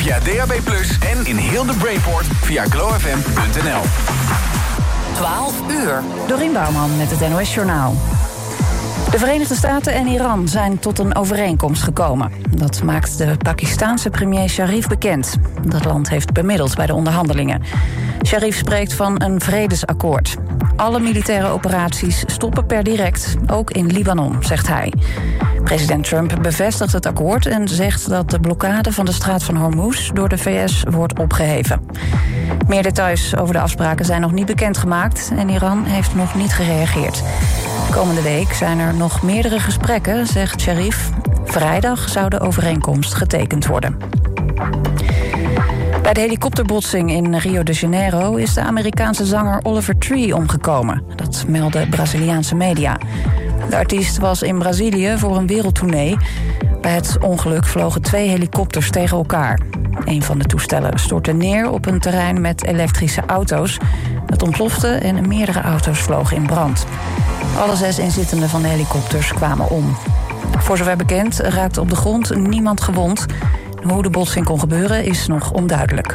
via DAB+ en in heel de Brainport via glowfm.nl. 12 uur. Dorien Bouwman met het NOS Journaal. De Verenigde Staten en Iran zijn tot een overeenkomst gekomen. Dat maakt de Pakistaanse premier Sharif bekend. Dat land heeft bemiddeld bij de onderhandelingen. Sharif spreekt van een vredesakkoord. Alle militaire operaties stoppen per direct, ook in Libanon, zegt hij. President Trump bevestigt het akkoord en zegt dat de blokkade van de straat van Hormuz door de VS wordt opgeheven. Meer details over de afspraken zijn nog niet bekendgemaakt en Iran heeft nog niet gereageerd. Komende week zijn er nog meerdere gesprekken, zegt Sharif. Vrijdag zou de overeenkomst getekend worden. Bij de helikopterbotsing in Rio de Janeiro is de Amerikaanse zanger Oliver Tree omgekomen. Dat melden Braziliaanse media. De artiest was in Brazilië voor een wereldtournee. Bij het ongeluk vlogen 2 helikopters tegen elkaar. Een van de toestellen stortte neer op een terrein met elektrische auto's. Het ontplofte en meerdere auto's vlogen in brand. Alle 6 inzittenden van de helikopters kwamen om. Voor zover bekend raakte op de grond niemand gewond. Hoe de botsing kon gebeuren is nog onduidelijk.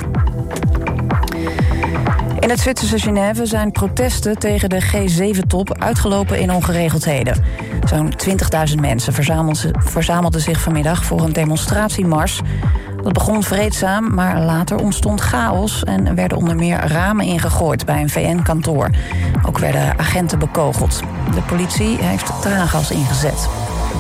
In het Zwitserse Genève zijn protesten tegen de G7-top uitgelopen in ongeregeldheden. Zo'n 20.000 mensen verzamelden zich vanmiddag voor een demonstratiemars. Dat begon vreedzaam, maar later ontstond chaos en werden onder meer ramen ingegooid bij een VN-kantoor. Ook werden agenten bekogeld. De politie heeft traangas ingezet.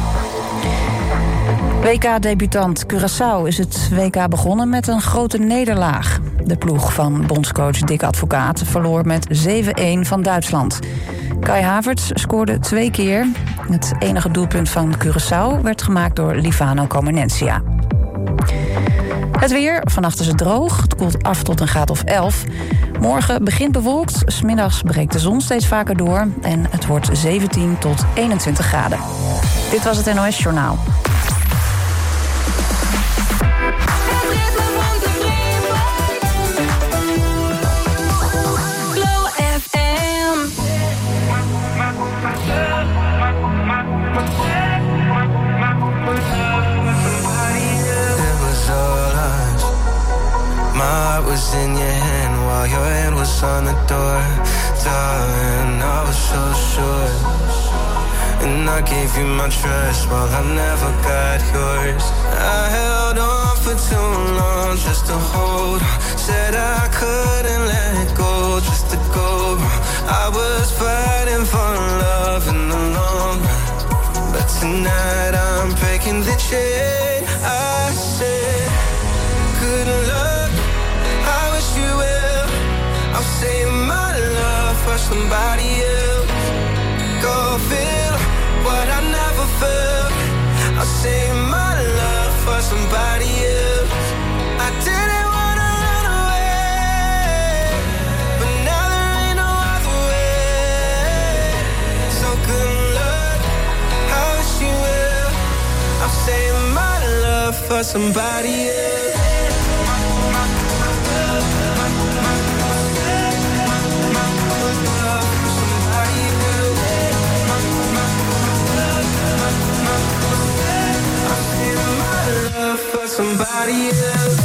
WK-debutant Curaçao is het WK begonnen met een grote nederlaag. De ploeg van bondscoach Dick Advocaat verloor met 7-1 van Duitsland. Kai Havertz scoorde 2 keer. Het enige doelpunt van Curaçao werd gemaakt door Livano Comencia. Het weer, vannacht is het droog. Het koelt af tot een graad of 11. Morgen begint bewolkt. 's Middags breekt de zon steeds vaker door. En het wordt 17 tot 21 graden. Dit was het NOS Journaal. Was in your hand while your hand was on the door. Darling, I was so sure. And I gave you my trust while I never got yours. I held on for too long just to hold on. Said I couldn't let go just to go. I was fighting for love in the long run. But tonight I'm breaking the chain. I said, good luck. You will. I'm saving my love for somebody else. Go feel what I never felt. I'll save my love for somebody else. I didn't wanna run away, but now there ain't no other way. So good luck, I wish you will. I'm saving my love for somebody else. For somebody else.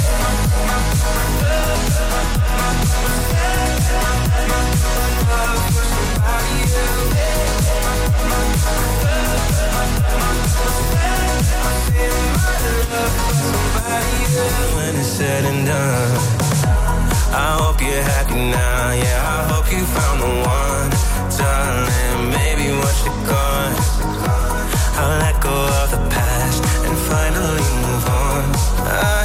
When it's said and done, I hope you're happy now. Yeah, I hope you found the one, darling. Maybe once you're gone, I'll let go of the past and finally move on.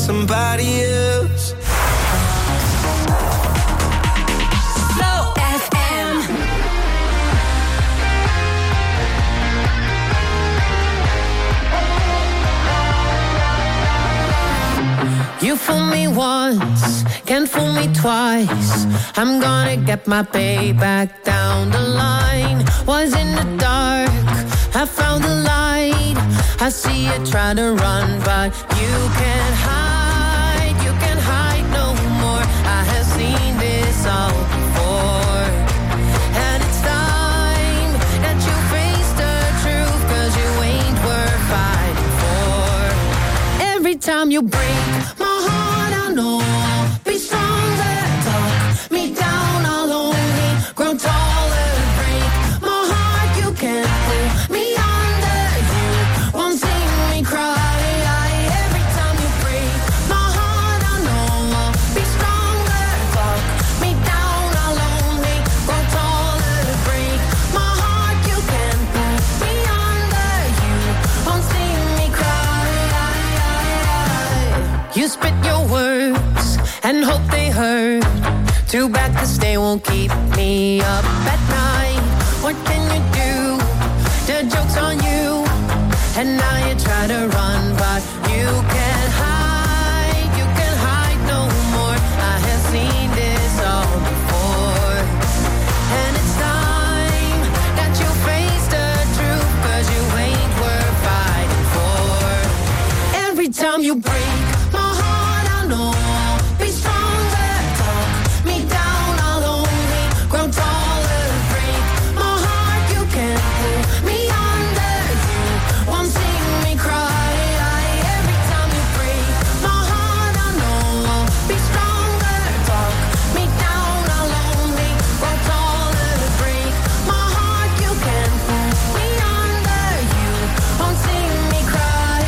somebody else. Flow FM. You fool me once, can't fool me twice. I'm gonna get my payback down the line. Was in the dark, I found the light. I see you try to run, but you can't hide no more. I have seen this all before. And it's time that you face the truth, 'cause you ain't worth fighting for. Every time you break my heart, I know I'll be stronger. Talk me down, I'll only grow taller. Break my heart, you can't pull me under. You won't see me cry. Every time you break my heart, I know I'll be stronger. Talk me down, I'll only grow taller. Break my heart, you can't pull me under. You won't see me cry. You spit your words and hope they hurt. Too bad 'cause they won't keep me up at night. What can you do? The joke's on you. And now you try to run, but you can't hide no more. I have seen this all before. And it's time that you face the truth, 'cause you ain't worth fighting for. Every time you break my heart, I know I'll be stronger. Talk me down, I'll only grow taller. Break my heart, you can't pull me under. You won't see me cry. Every time you break my heart, I know I'll be stronger. Talk me down, I'll only grow taller. Break my heart, you can't pull me under. You won't see me cry.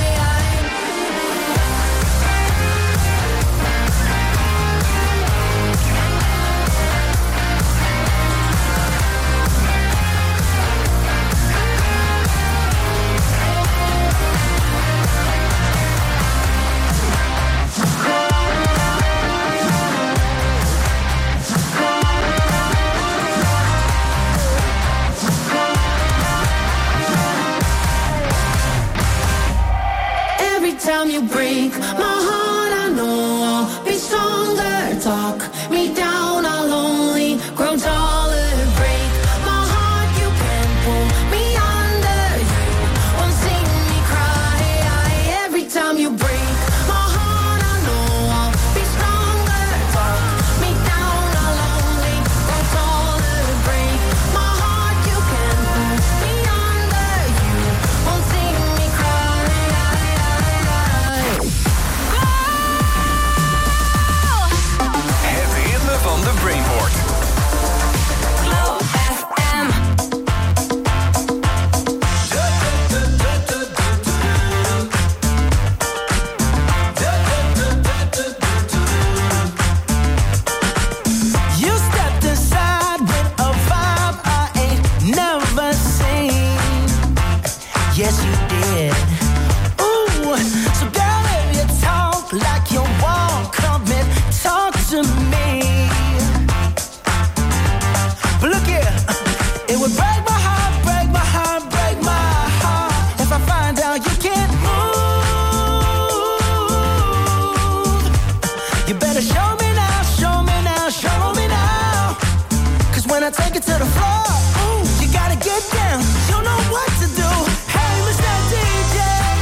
Every time you break my heart, I know I'll be stronger. Talk me down, I'll only grow taller. Break my heart, you can't pull me under. You won't see me cry. Every time you break my heart, I know I'll be stronger. Talk me down, I'll only grow taller. Break my heart, you can't pull me under. You won't see me cry. Het ritme van de Brainport. Flow FM. You stepped aside with a vibe I ain't never seen. Yes, you did. Ooh, so girl, if you talk like you want, come and talk to me. But look here, it would break my heart, break my heart, break my heart if I find out you can't move. You better show me now, show me now, show me now. 'Cause when I take it to the floor, ooh, you gotta get down. You know what to do. Hey, Mr. DJ,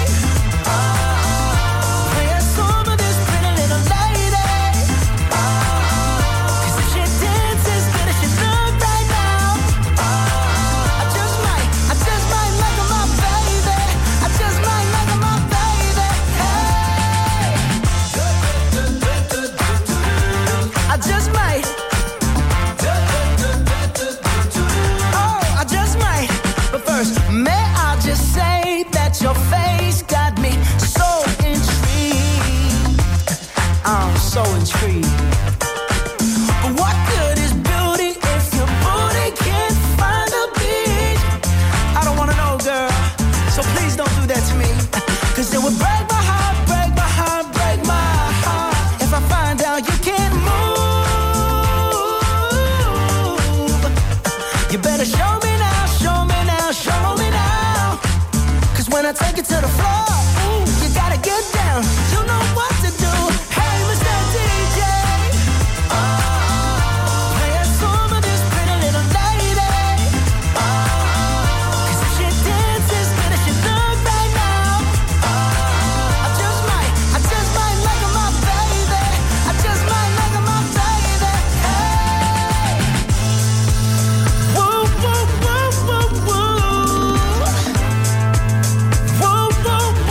play a song for this pretty little lady. 'Cause if she dances good as she look right now, I just might make her my baby. I just might make her my baby. Hey, I just might. Oh, I just might. But first, may I just say that your face got me so intrigued. I'm so intrigued. But what good is beauty if your booty can't find a beat? I don't wanna know, girl. So please don't do that to me. 'Cause it would break my heart, break my heart, break my to the floor. Ooh, you gotta get down. You know what to do. Hey, Mr. DJ. Play a song of this pretty little lady. 'Cause if she dances good as she look right now, I just might make her my baby. I just might make her my baby. Hey. Woo, woo, woo, woo, woo. Woo, woo,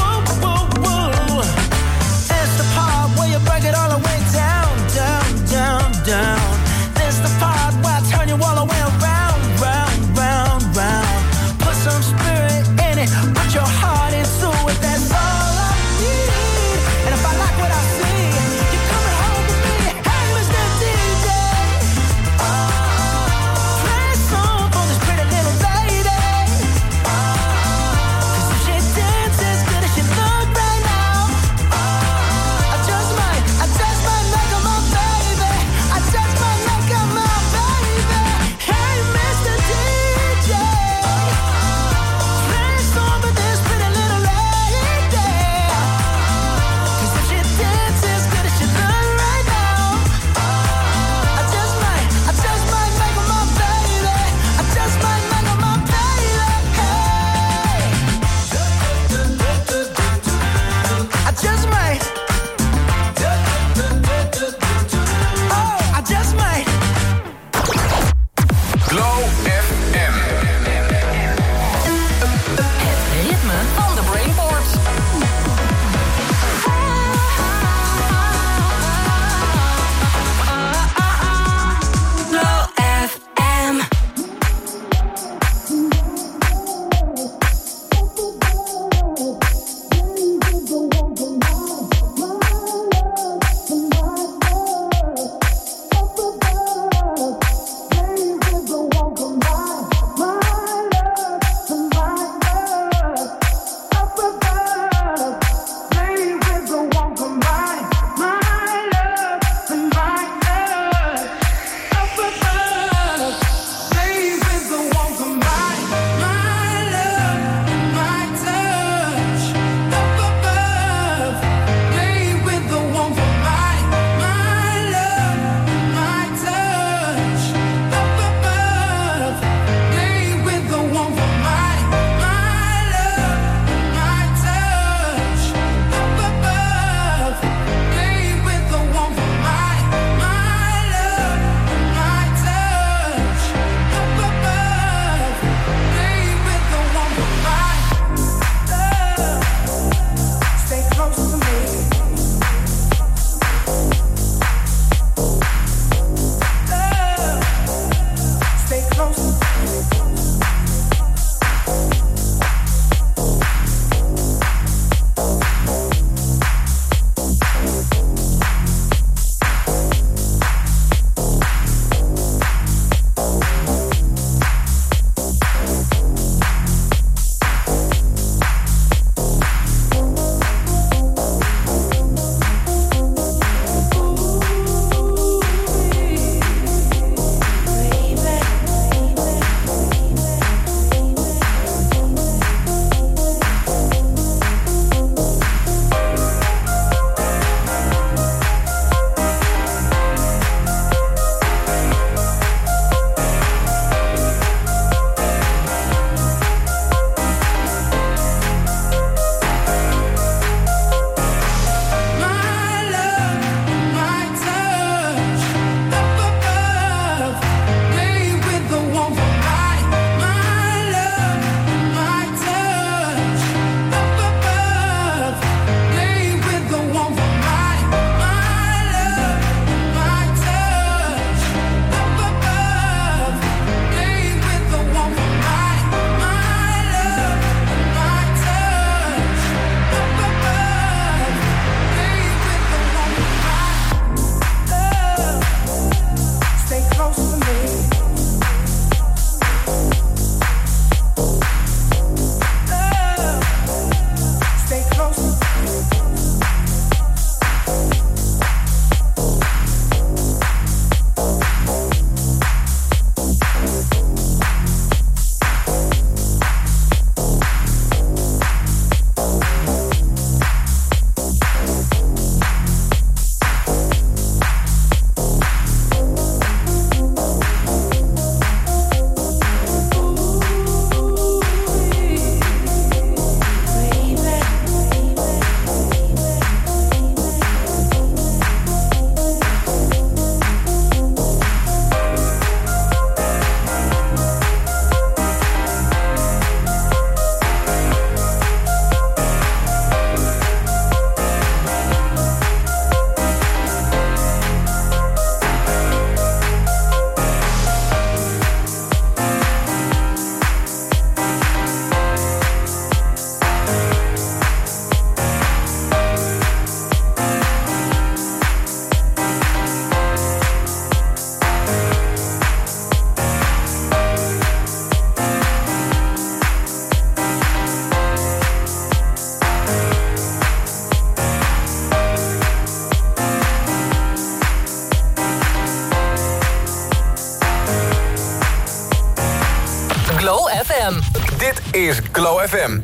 FM. Dit is Glow FM.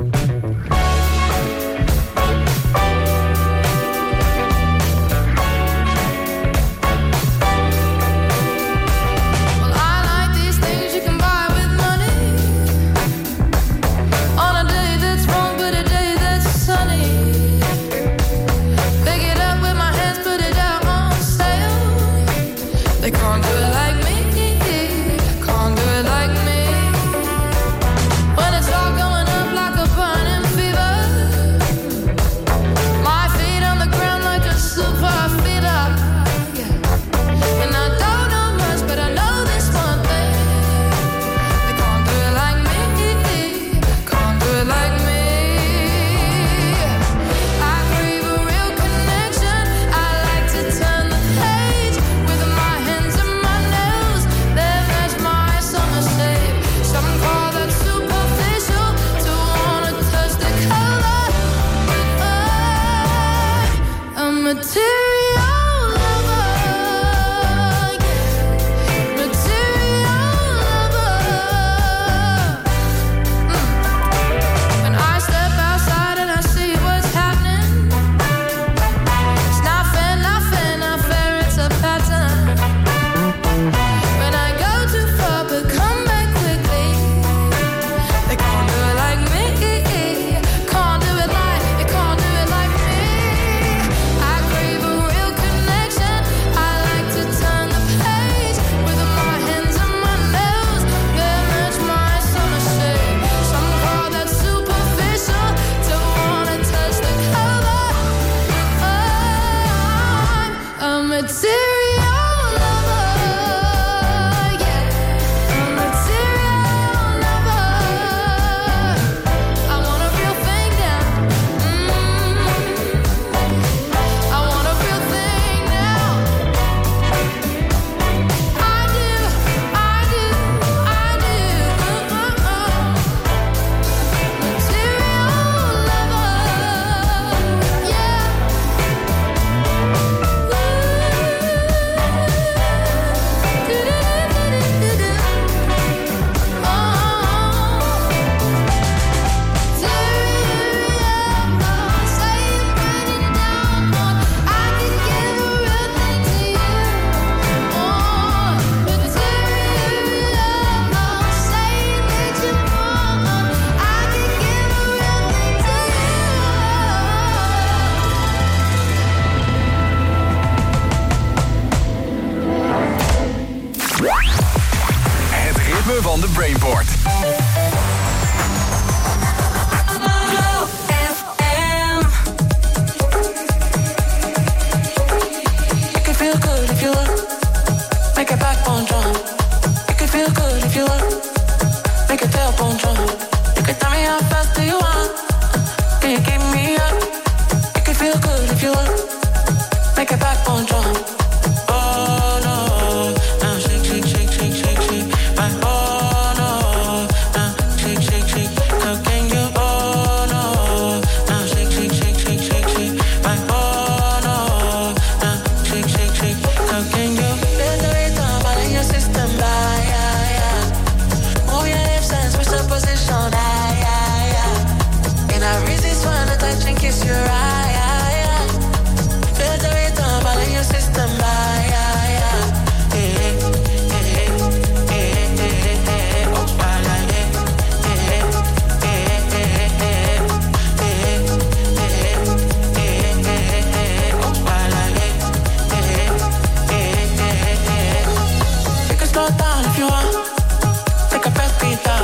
Van de Brainport.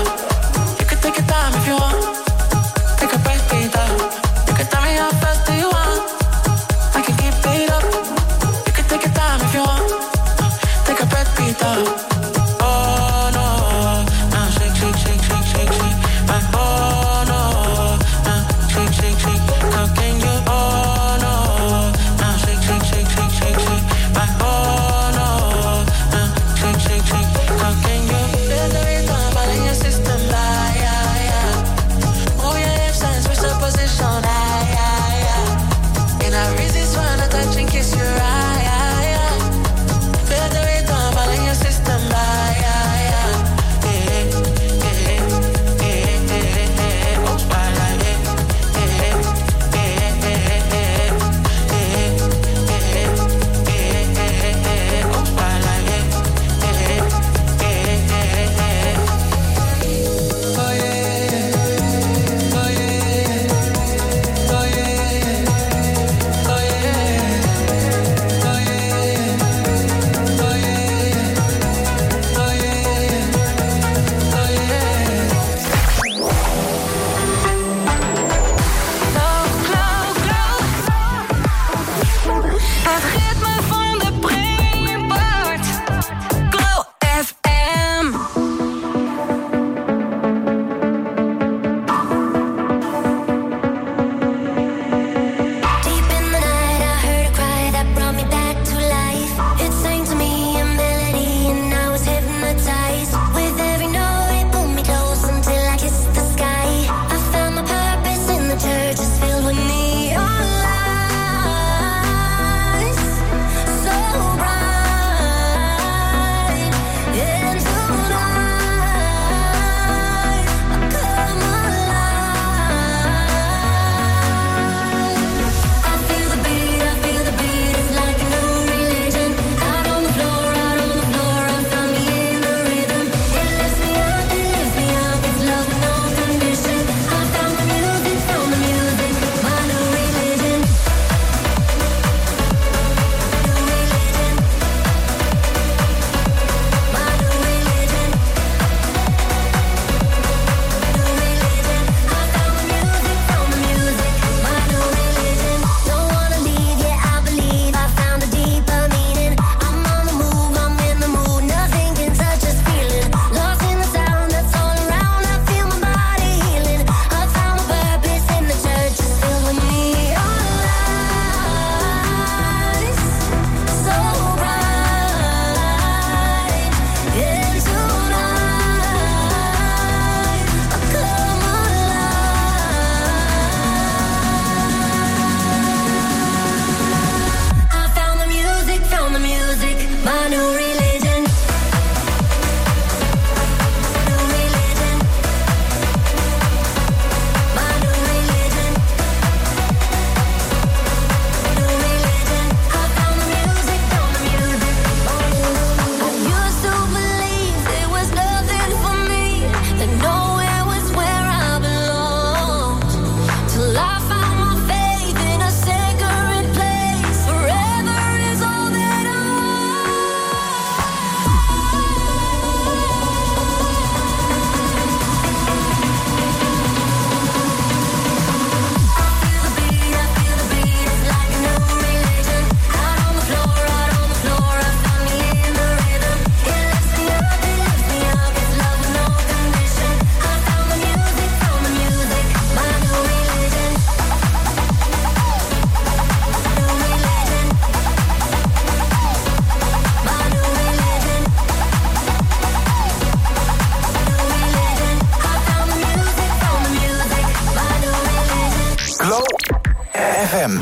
Take a breath, breathe out. You can tell me how fast do you want? FM.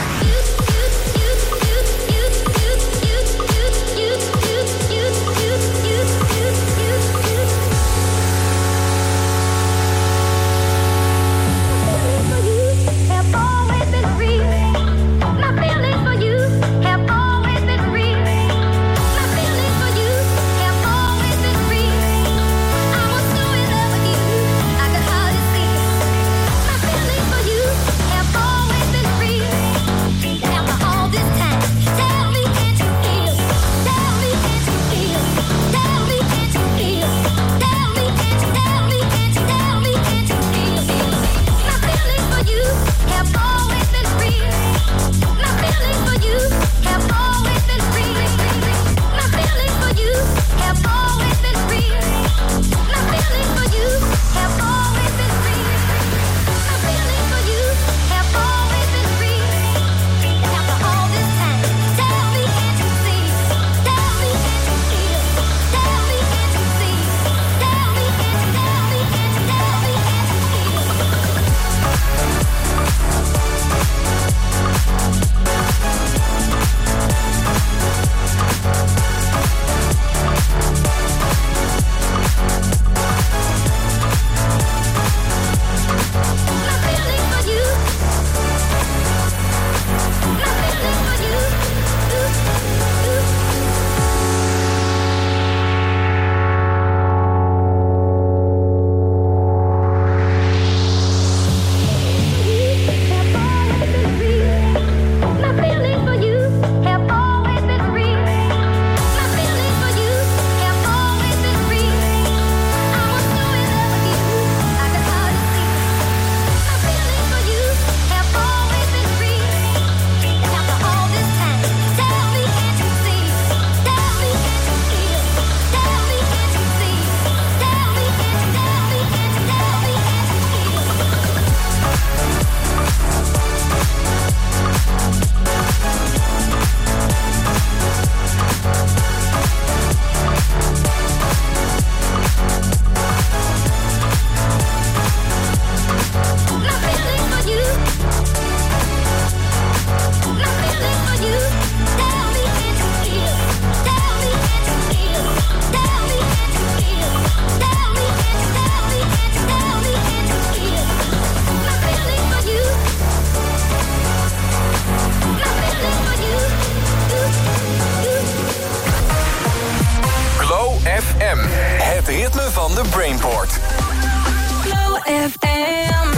Het ritme van de Brainport. Glow FM.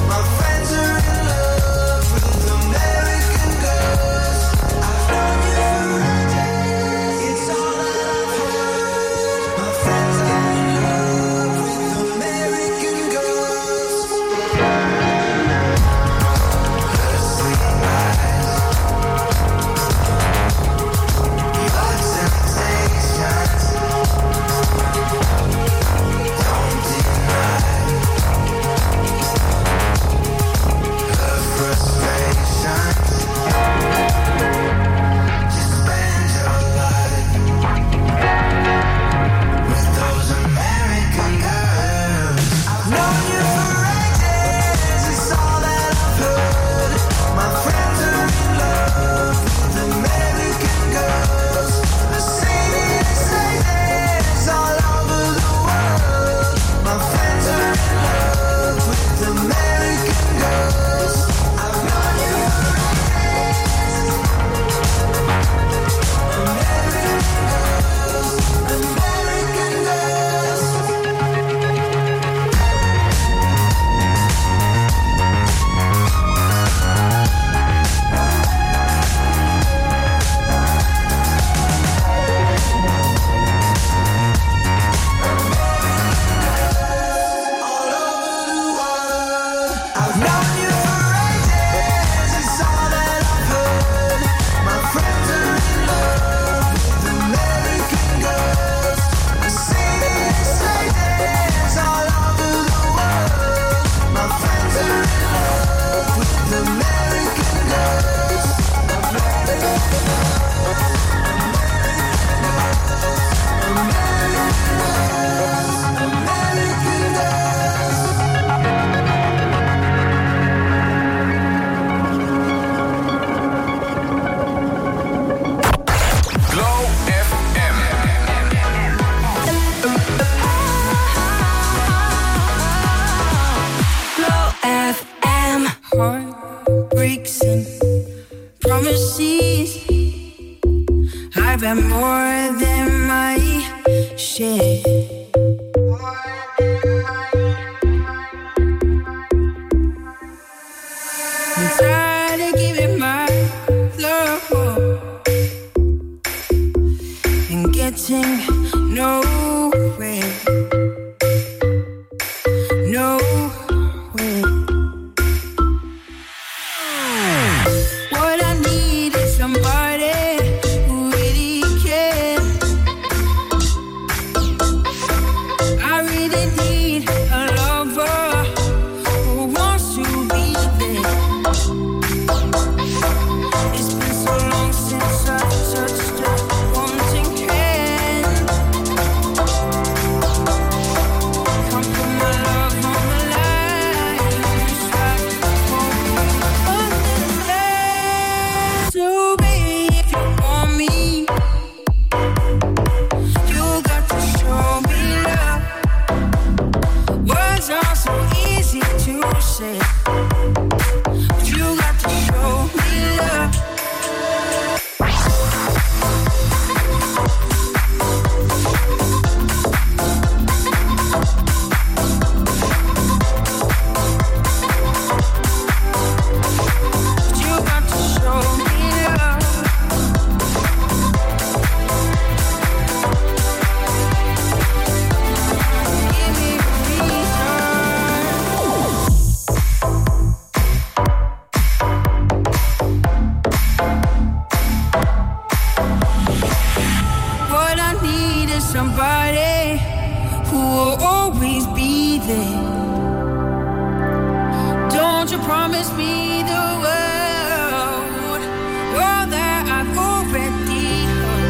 I've known you overseas. I've had more than my share. I'm tired of giving my love and getting nowhere. Nowhere. What I need is somebody who really cares. I really need a lover who wants to be there. It's been so long since I've touched a wanting hand. Come put my love on the line. Just like on this land. So baby, if you want me, you got to show me love. Words are so easy to say, but you got to show me love. But you got to show me love. Give me a What I need is somebody who will always be there. Don't you promise me the world, all that I've already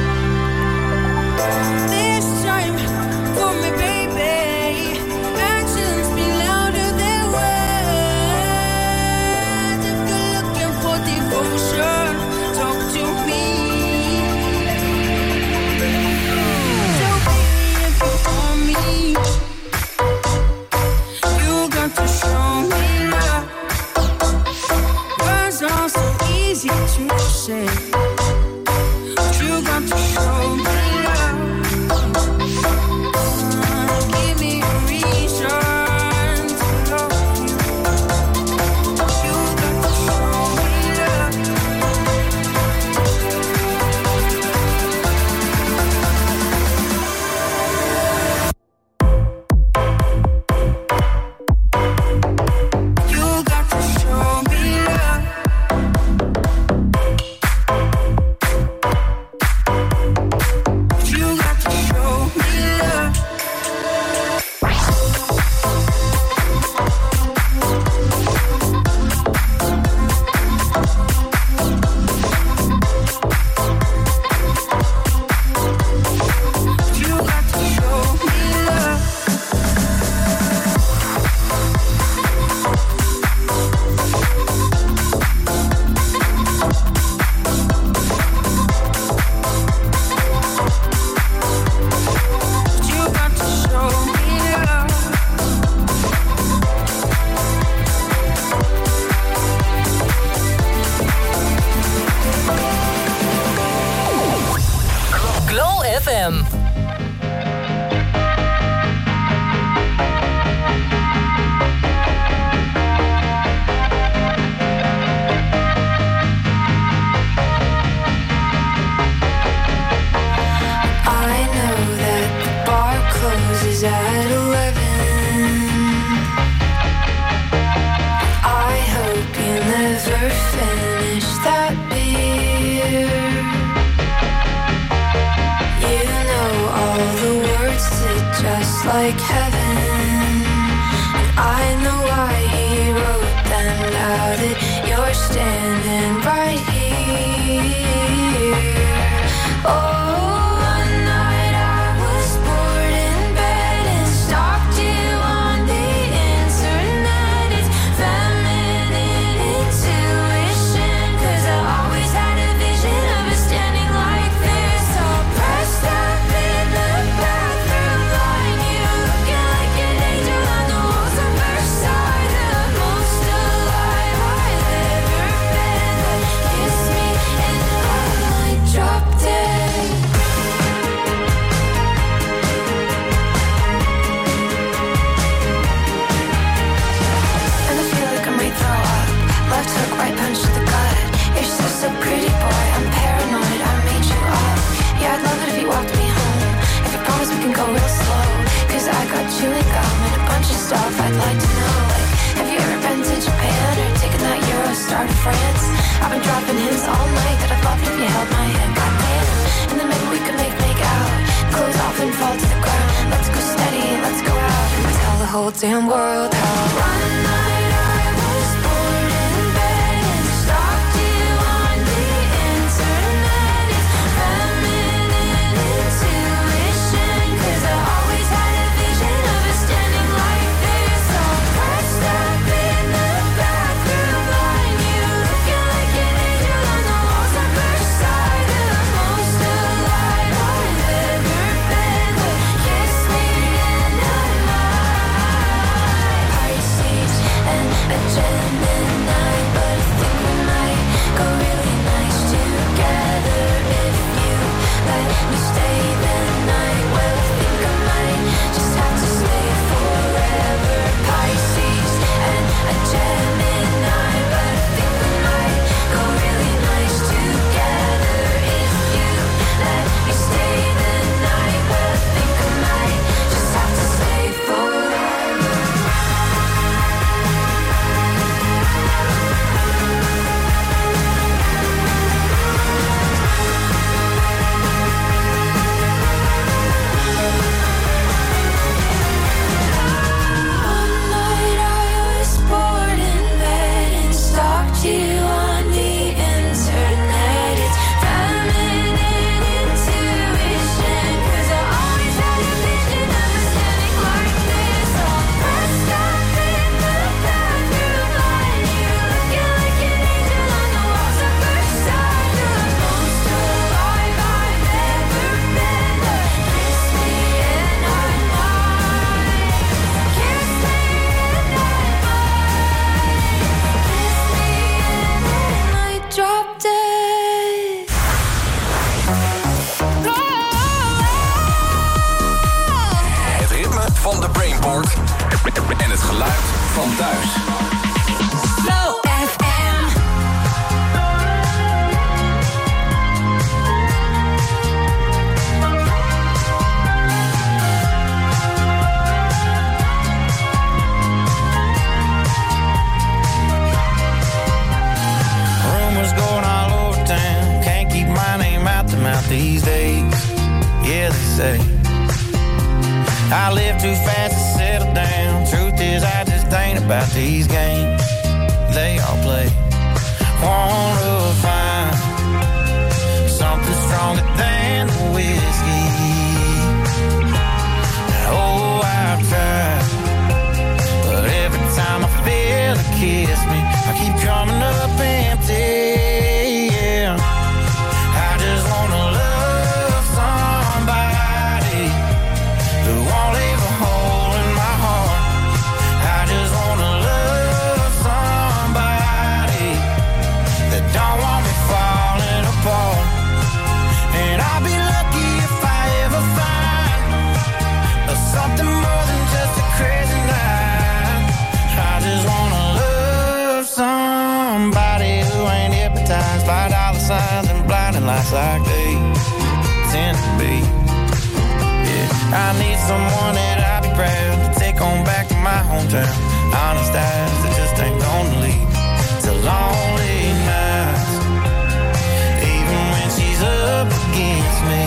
heard. This time for me, baby. Actions speak louder than words. If you're looking for devotion, talk to me. So baby, if you want me, you got to show me love. Words are so easy to say, but you got to show me love. Give me a reason to love you. You got to show me love. You got to show me love. You got to show me love. You got to show me love. You got to show me love. Glow FM. I know that the bar closes at 11. I hope you never finish that beer. You know all the words to Just Like Heaven, and I know why he wrote them. Now that you're standing right here. Oh, one night I was bored in bed and stalked you on the internet. It's feminine intuition, 'cause I always had a vision of us standing like this, all pressed up in the bathroom line. You looking like an angel on the walls of Versailles, the most alive I've ever been. whole damn world out. One night I was bored in bed and stalked you on the internet. It's feminine intuition, 'cause I always had a vision of us standing like this, all pressed up in the bathroom line. You looking like an angel on the walls of Versailles. The most alive I've ever been, but kiss me and I might. Pisces and a Gemini, but I think we might go really nice together if you let me stay the night. Well, I think I might just have to stay forever. Pisces and a Gemini, but I think we might go really nice together if you let me stay the night. Well, I think I might just have to stay forever. One night I was bored in bed and stalked you on the internet. It's feminine intuition, 'cause I always had a vision of us standing like this, all pressed up in the bathroom line. You looking like an angel on the walls of Versailles. The most alive I've ever been, but kiss me and I might. Kiss me and I might. Kiss me and I might drop dead. Het ritme van de Brainport en het geluid van thuis. Flow FM. Rumors going all over town. Can't keep my name out the mouth these days. Yeah, they say I live too fast to settle down. Truth is, I just ain't about these games they all play. Wanna find something stronger than the whiskey. Oh, I've tried, but every time I feel it kiss me, I keep coming up empty. Yeah, I just wanna love somebody who won't leave a hole in my heart. I just wanna love somebody that don't want me falling apart. And I'll be lucky if I ever find something more than just a crazy night. I just wanna love somebody who ain't hypnotized by dollar signs and blinding lights like they tend to be. Yeah, I need someone that I'll be proud to take on back to my hometown. Honest eyes that just ain't gonna lead to lonely nights, even when she's up against me.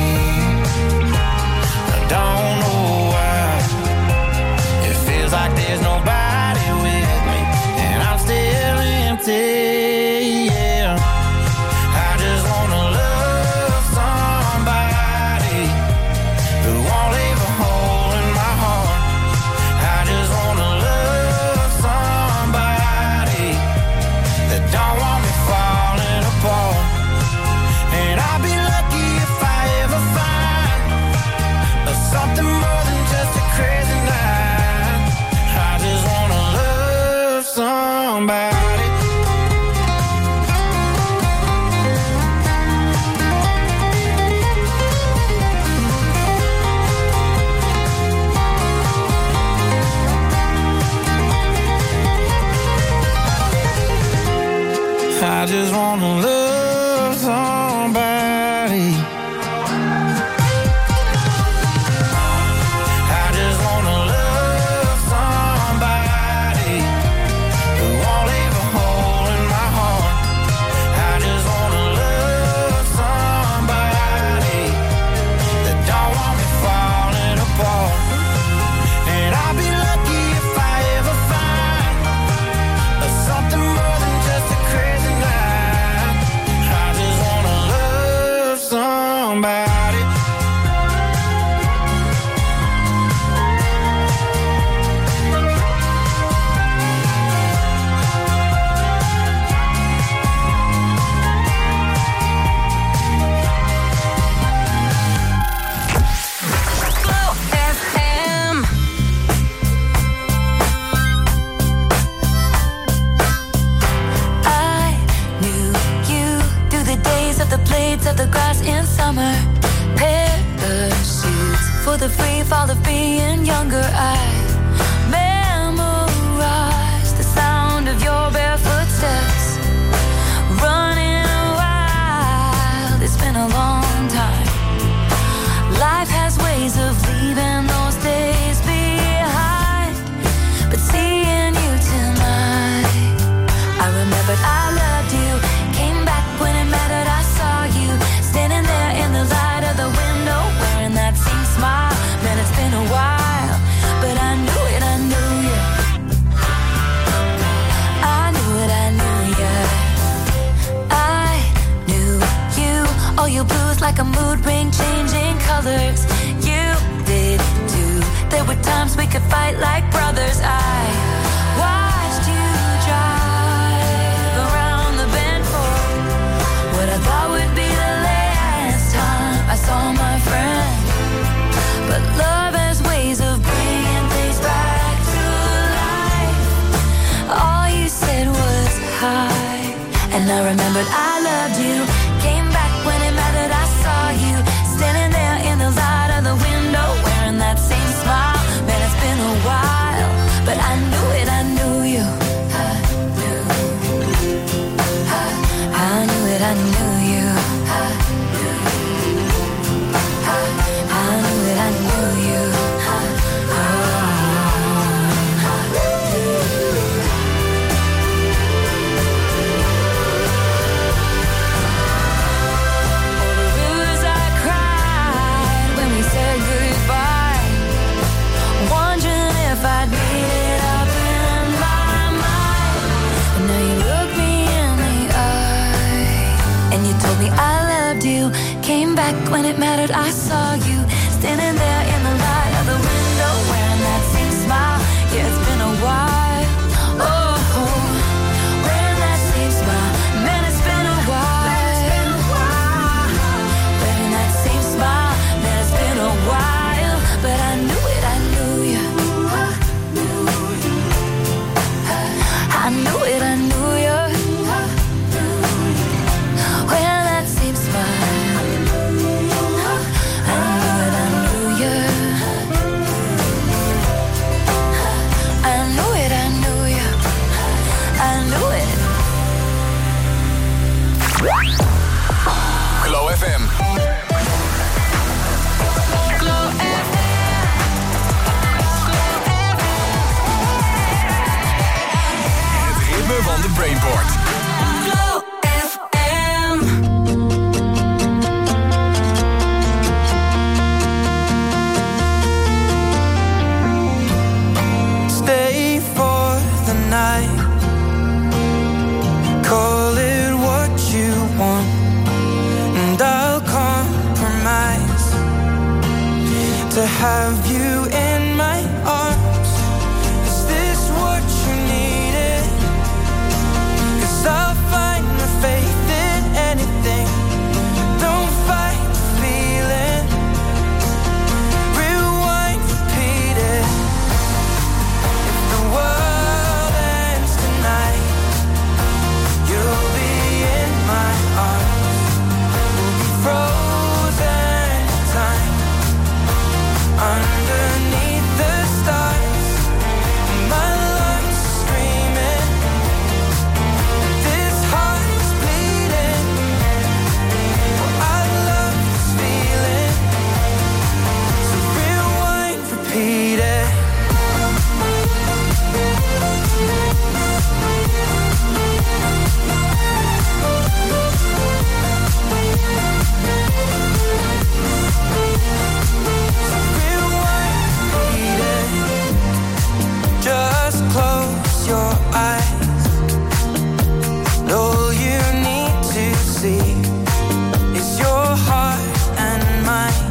I don't know why it feels like there's nobody with me, and I'm still empty. Yeah, I just wanna love somebody who won't leave a hole in my heart. I just wanna love somebody that don't want me falling apart. And I'll be lucky if I ever find something more than just a crazy night. I just wanna love somebody. I just wanna love somebody. I just wanna love somebody who won't leave a hole in my heart. I just wanna love somebody that don't want me falling apart. And I'll be lucky weeds of the grass in summer. Parachutes for the free fall of being younger. I memorize the sound of your barefoot steps. Running wild, it's been a long time. Life has ways of leaving those days behind. But seeing you tonight, I remembered I loved you. Came back when it mattered, I saw you standing there in the light of the window, wearing that same smile. Man, it's been a while, but I knew it, I knew you. I knew it, I knew you. I knew you. Oh, your blues like a mood ring, changing colors. You did too. There were times we could fight like brothers. I watched you drive around the bend for what I thought would be the last time I saw my friend. But love has ways of bringing things back to life. All you said was hi, and I remembered I loved you. Came back when it mattered, I saw you standing there in the light of the window, wearing that same smile. Man, it's been a while, but I knew it, I knew you. I knew it, I knew you. I knew it, I knew you. I'd made it up in my mind, and now you look me in the eye, and you told me I loved you. Came back when it mattered, I saw you standing there in the light of the window, wearing that same smile. Yeah, it's been a while. Oh, wearing that same smile. Man, it's been a while. Wearing that same smile. Man, it's been a while, but I knew it, I knew you. I knew it, I knew you. Well, that same smile. I knew it, I knew you. I knew it, I knew you. I knew it. Glow FM. Glow FM. Van de Brainport. Glow FM. Stay for the night. Call it what you want, and I'll compromise to have you in my arms. Is this what you needed? I'll find the faith in anything. Don't fight the feeling. Rewind, repeat it. If the world ends tonight, you'll be in my arms. We'll be frozen in time underneath the stars. My lungs screaming. This heart is bleeding. Well, I love this feeling. So rewind, repeat it. Just close your eyes. All you need to see is your heart and mine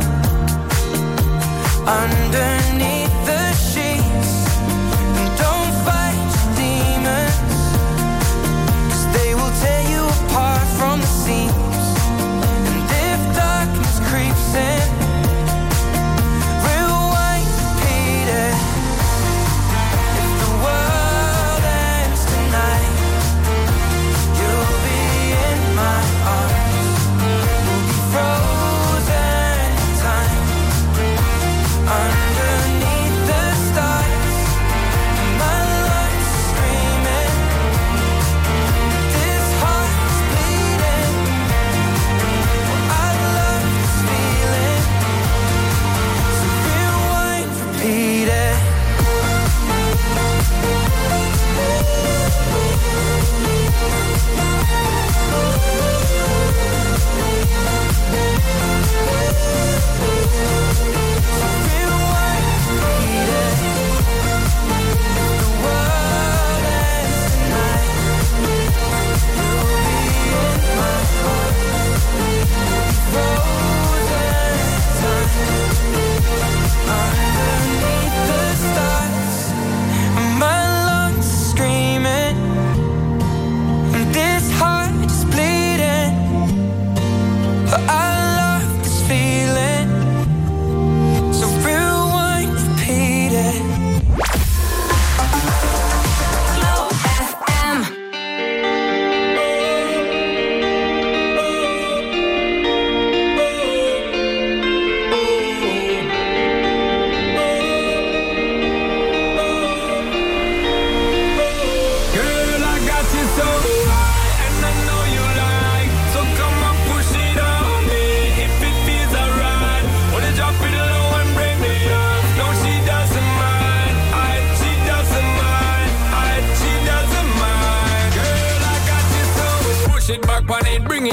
underneath the sheets. And don't fight your demons, 'cause they will tear you apart from the seams. And if darkness creeps in, rewind, repeat it. If the world ends tonight, you'll be in my arms. We'll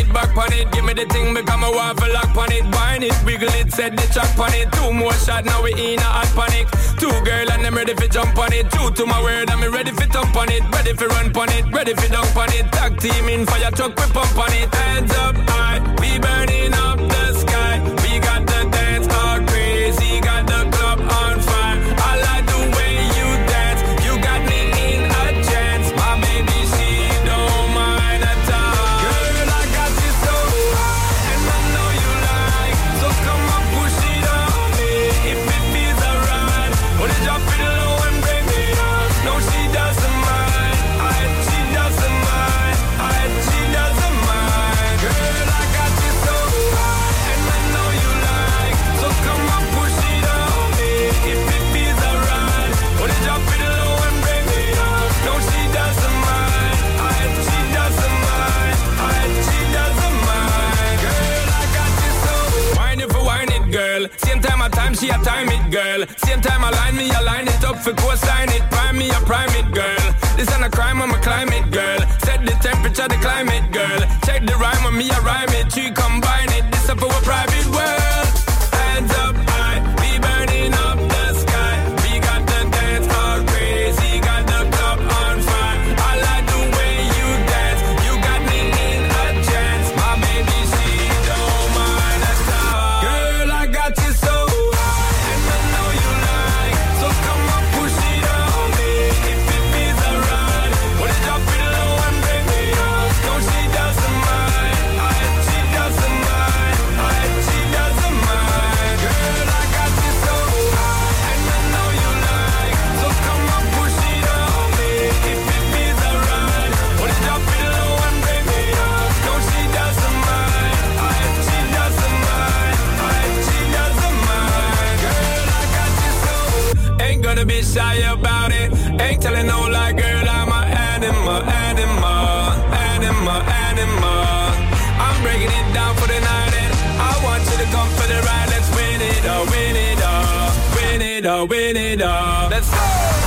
it, back on it. Give me the thing, become a waffle lock on it. Wine it, wiggle it, set the track on it. 2 more shots, now we in a hot panic. 2 girl and I'm ready for jump on it. True to my word, I'm ready for thump on it. Ready for run on it, ready for dunk on it. Tag team in fire truck, we pump on it. Hands up high, we burning up the sky. We got the dance all crazy, got the club on fire. I like the way you dance, you got me in a trance. My baby, she don't mind at all. Girl, I got you so high, and I know you like. So come on, push it on me, if it feels alright. Wanna drop it low and bring it up. No, she doesn't mind, she doesn't mind, she doesn't mind. Girl, I got you so high, and I know you like. So come on, push it on me, if it feels alright. Wanna drop it low and bring it up. No, she doesn't mind, she doesn't mind, she doesn't mind. Girl, I got you so. Wine it for wine it, girl. Same time I time, she a time it, girl. Same time I line me, I line it up for cosign it. Prime me, I prime it, girl. This ain't a crime, I'm a climate, girl. Set the temperature, the climate, girl. Check the rhyme on me, I rhyme it. Three combine it, this up for a private world. Hands up high, we burning up the sky. We got the dance all crazy, got the club on fire. I like the way you dance, you got me in a trance. My baby, she don't mind at all. Girl, I got you so high, and I know you like. So come on, push it on me, if it feels alright. Wanna drop it low and bring it up. No, she doesn't mind, she doesn't mind, she doesn't mind. Girl, I got you so high, and I know you like. So come on, push it on me, if it feels alright. Wanna drop it low and bring it up. No, she doesn't mind, she doesn't mind, she doesn't mind. Girl, I got you so. Ain't gonna be shy about it. Ain't telling no lie, girl, I'm an animal, animal, animal, animal. I'm breaking it down for the night, and I want you to come for the ride. Let's win it all, win it all, win it all, win it all. Let's go.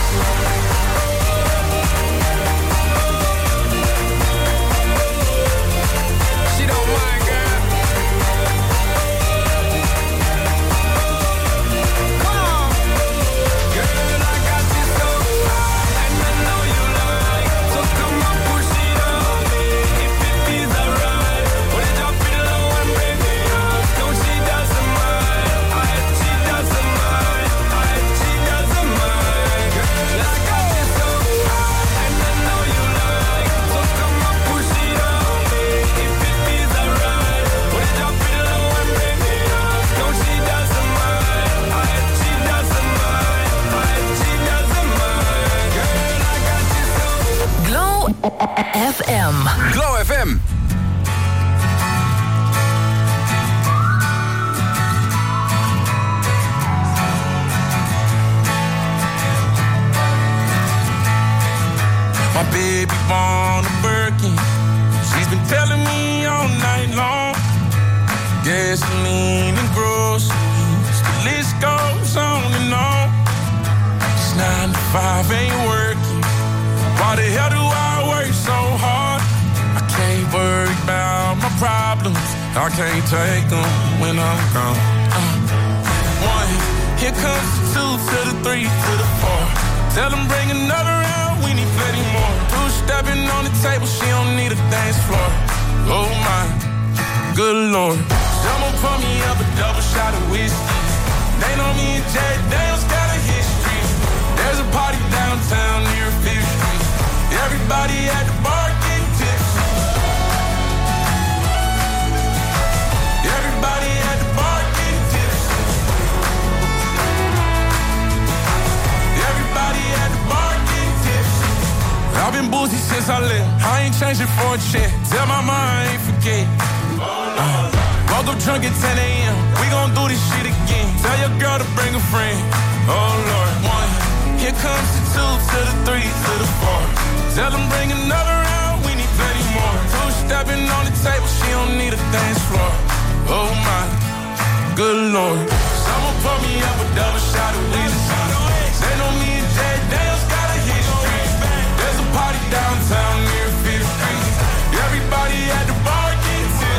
She don't mind, girl. Come on. Girl, I got you so high, and I know you like. So come on, push it on me, if it feels alright. Wanna drop it low and bring it up. No, she doesn't mind, she doesn't mind, she doesn't mind. Girl, I got you so high, and I know you like. So come on, push it on me, if it feels alright. Wanna drop it low and bring it up. No, she doesn't mind, she doesn't mind, she doesn't mind. Girl, I got you so. Glow FM. Glow FM. My baby born a Birkin. She's been telling me all night long. Gasoline and groceries, the list goes on and on. It's 9 to 5, ain't working. Why the hell do I work so hard? I can't worry about my problems. I can't take them when I'm gone. 1, here comes the 2 to the 3 to the 4. Tell them bring another round, we need plenty more. 2 stepping on the table, she don't need a dance floor. Oh my, good lord. Someone pour me up a double shot of whiskey. They know me and Jay Daniels got a history. There's a party downtown near 5th Street. Everybody at the bar getting tipsy. Everybody at the bar getting tipsy. Everybody at the bar getting tipsy. I've been boozy since I left. I ain't changing for a check. Tell my mom I ain't forget. Woke up drunk at 10 a.m. We gon' do this shit again. Tell your girl to bring a friend. Oh Lord. 1, here comes the 2 to the 3 to the 4. Tell them bring another round, we need plenty more. 2 stepping on the table, she don't need a dance floor. Oh my, good lord. Someone pour me up a double shot of whiskey. They know me and Jay Daniels got a history. There's a party downtown near 5th Street. Everybody at the bar getting tipsy.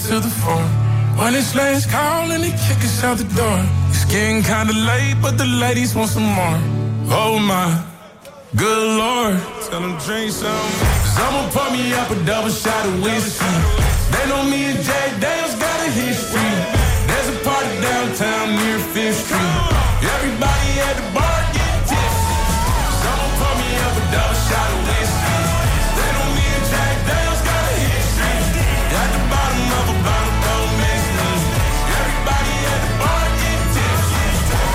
to the front. When it's last call and they kick us out the door. It's getting kinda late, but the ladies want some more. Oh my, good Lord. Tell them drink some. Someone pour me up a double shot of whiskey. They know me and Jack Daniels got a history. There's a party downtown near 5th Street. Everybody at the bar getting tipsy. Someone pour me up a double shot of whiskey. They know me and Jack Daniels got a history. At the bottom of a bottle, don't mix me. Everybody at the bar getting tipsy.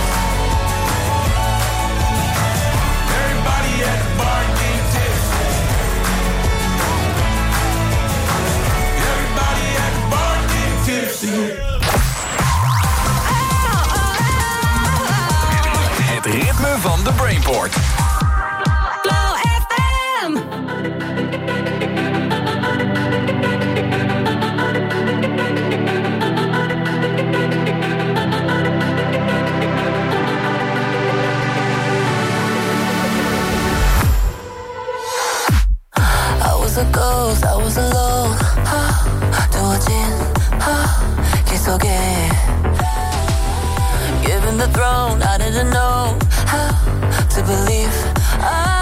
Everybody at the bar getting tipsy. Everybody at the bar getting tipsy. Het ritme van de Brainport. Glow FM. I was a ghost, I was alone. 두어진 길 속에 given the throne, I didn't know how to believe.